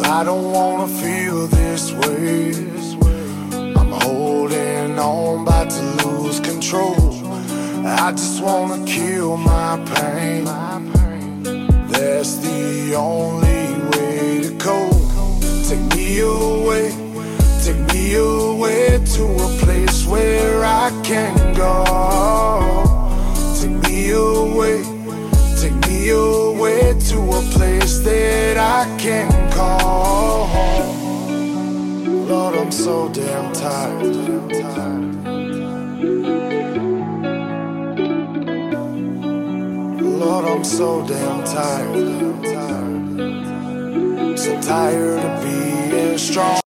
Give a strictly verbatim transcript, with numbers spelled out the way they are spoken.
I don't wanna feel this way. I'm holding on, about to lose control. I just wanna kill my pain. That's the only way to cope. Take me away, take me away to a place where I can go. Take me away, take me away to a place that I can call home. Lord, I'm so damn tired. Lord, I'm so damn tired. So tired of being strong.